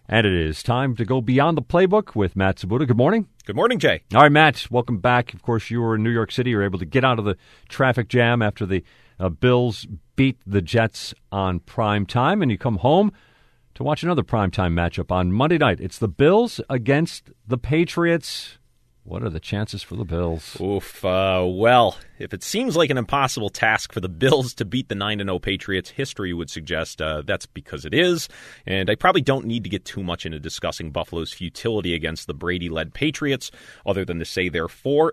And it is time to go beyond the playbook with Matt Sabuda. Good morning. Good morning, Jay. All right, Matt, welcome back. Of course, you were in New York City. You were able to get out of the traffic jam after the Bills beat the Jets on prime time, and you come home to watch another primetime matchup on Monday night. It's the Bills against the Patriots. What are the chances for the Bills? Well, if it seems like an impossible task for the Bills to beat the 9-0 Patriots, history would suggest that's because it is. And I probably don't need to get too much into discussing Buffalo's futility against the Brady-led Patriots, other than to say they're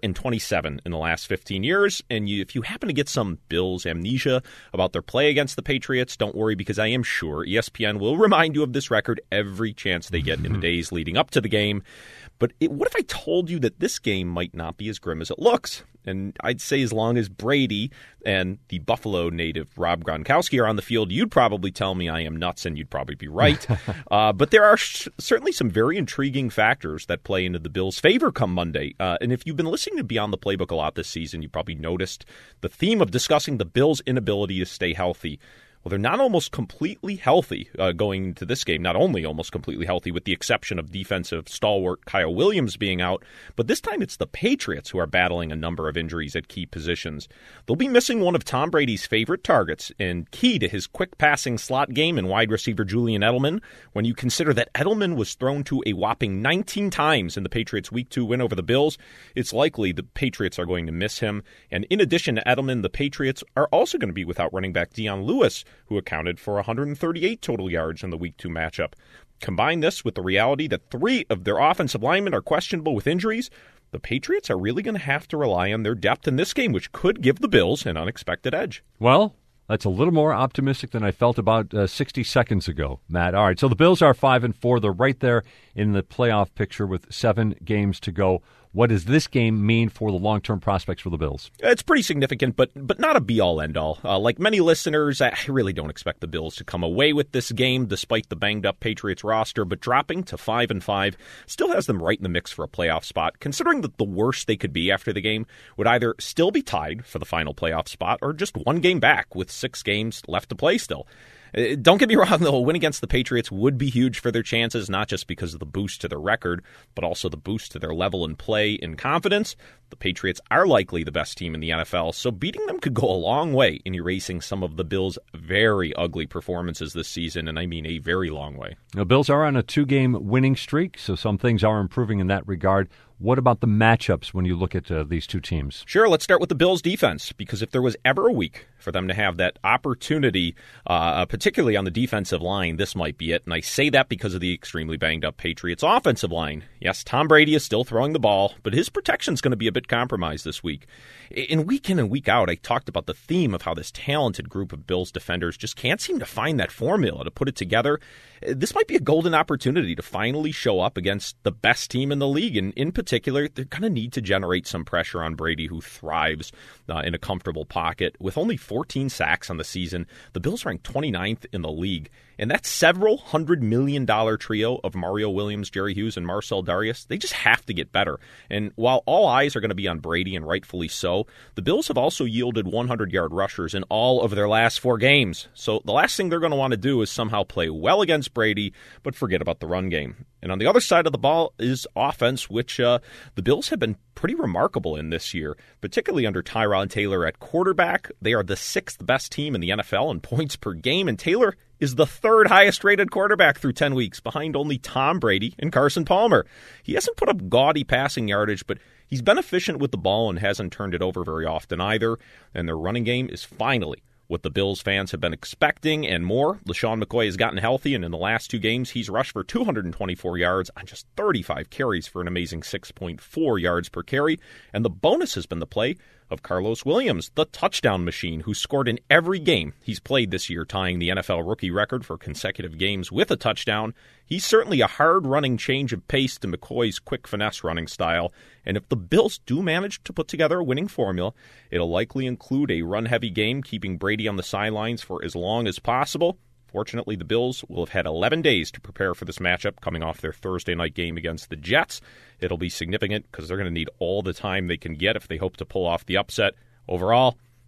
4-27 in the last 15 years. And if you happen to get some Bills amnesia about their play against the Patriots, don't worry, because I am sure ESPN will remind you of this record every chance they get in the days leading up to the game. But what if I told you that this game might not be as grim as it looks? And I'd say as long as Brady and the Buffalo native Rob Gronkowski are on the field, you'd probably tell me I am nuts, and you'd probably be right. But there are certainly some very intriguing factors that play into the Bills' favor come Monday. And if you've been listening to Beyond the Playbook a lot this season, you probably noticed the theme of discussing the Bills' inability to stay healthy. Well, they're not almost completely healthy going into this game, not only almost completely healthy with the exception of defensive stalwart Kyle Williams being out, but this time it's the Patriots who are battling a number of injuries at key positions. They'll be missing one of Tom Brady's favorite targets and key to his quick passing slot game in wide receiver Julian Edelman. When you consider that Edelman was thrown to a whopping 19 times in the Patriots' Week 2 win over the Bills, it's likely the Patriots are going to miss him. And in addition to Edelman, the Patriots are also going to be without running back Dion Lewis, who accounted for 138 total yards in the Week 2 matchup. Combine this with the reality that 3 of their offensive linemen are questionable with injuries, the Patriots are really going to have to rely on their depth in this game, which could give the Bills an unexpected edge. Well, that's a little more optimistic than I felt about 60 seconds ago, Matt. All right, so the Bills are 5-4. They're right there in the playoff picture with 7 games to go. What does this game mean for the long-term prospects for the Bills? It's pretty significant, but not a be-all, end-all. Like many listeners, I really don't expect the Bills to come away with this game despite the banged-up Patriots roster, but dropping to 5-5 still has them right in the mix for a playoff spot, considering that the worst they could be after the game would either still be tied for the final playoff spot or just one game back with 6 games left to play still. Don't get me wrong, though, a win against the Patriots would be huge for their chances, not just because of the boost to their record, but also the boost to their level in play and confidence. The Patriots are likely the best team in the NFL, so beating them could go a long way in erasing some of the Bills' very ugly performances this season, and I mean a very long way. The Bills are on a 2-game winning streak, so some things are improving in that regard. What about the matchups when you look at these two teams? Sure, let's start with the Bills' defense, because if there was ever a week for them to have that opportunity, particularly on the defensive line, this might be it. And I say that because of the extremely banged-up Patriots' offensive line. Yes, Tom Brady is still throwing the ball, but his protection is going to be a bit compromised this week. In week in and week out, I talked about the theme of how this talented group of Bills defenders just can't seem to find that formula to put it together. This might be a golden opportunity to finally show up against the best team in the league, and in particular, they're going to need to generate some pressure on Brady, who thrives in a comfortable pocket. With only 14 sacks on the season, the Bills rank 29th in the league. And that several $100 million trio of Mario Williams, Jerry Hughes, and Marcel Darius, they just have to get better. And while all eyes are going to be on Brady, and rightfully so, the Bills have also yielded 100-yard rushers in all of their last 4 games. So the last thing they're going to want to do is somehow play well against Brady, but forget about the run game. And on the other side of the ball is offense, which the Bills have been pretty remarkable in this year, particularly under Tyrod Taylor at quarterback. They are the 6th best team in the NFL in points per game, and Taylor is the 3rd highest-rated quarterback through 10 weeks, behind only Tom Brady and Carson Palmer. He hasn't put up gaudy passing yardage, but he's been efficient with the ball and hasn't turned it over very often either, and their running game is finally what the Bills fans have been expecting and more. LaShawn McCoy has gotten healthy, and in the last 2 games, he's rushed for 224 yards on just 35 carries for an amazing 6.4 yards per carry. And the bonus has been the play of Carlos Williams, the touchdown machine, who scored in every game he's played this year, tying the NFL rookie record for consecutive games with a touchdown. He's certainly a hard-running change of pace to McCoy's quick finesse running style, and if the Bills do manage to put together a winning formula, it'll likely include a run-heavy game, keeping Brady on the sidelines for as long as possible. Fortunately, the Bills will have had 11 days to prepare for this matchup coming off their Thursday night game against the Jets. It'll be significant because they're going to need all the time they can get if they hope to pull off the upset. Overall,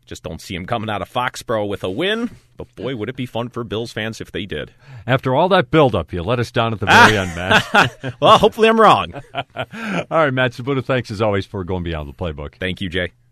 Just don't see him coming out of Foxborough with a win. But boy, would it be fun for Bills fans if they did. After all that buildup, you let us down at the very end, Matt. Well, hopefully I'm wrong. All right, Matt Sabuda, thanks as always for going beyond the playbook. Thank you, Jay.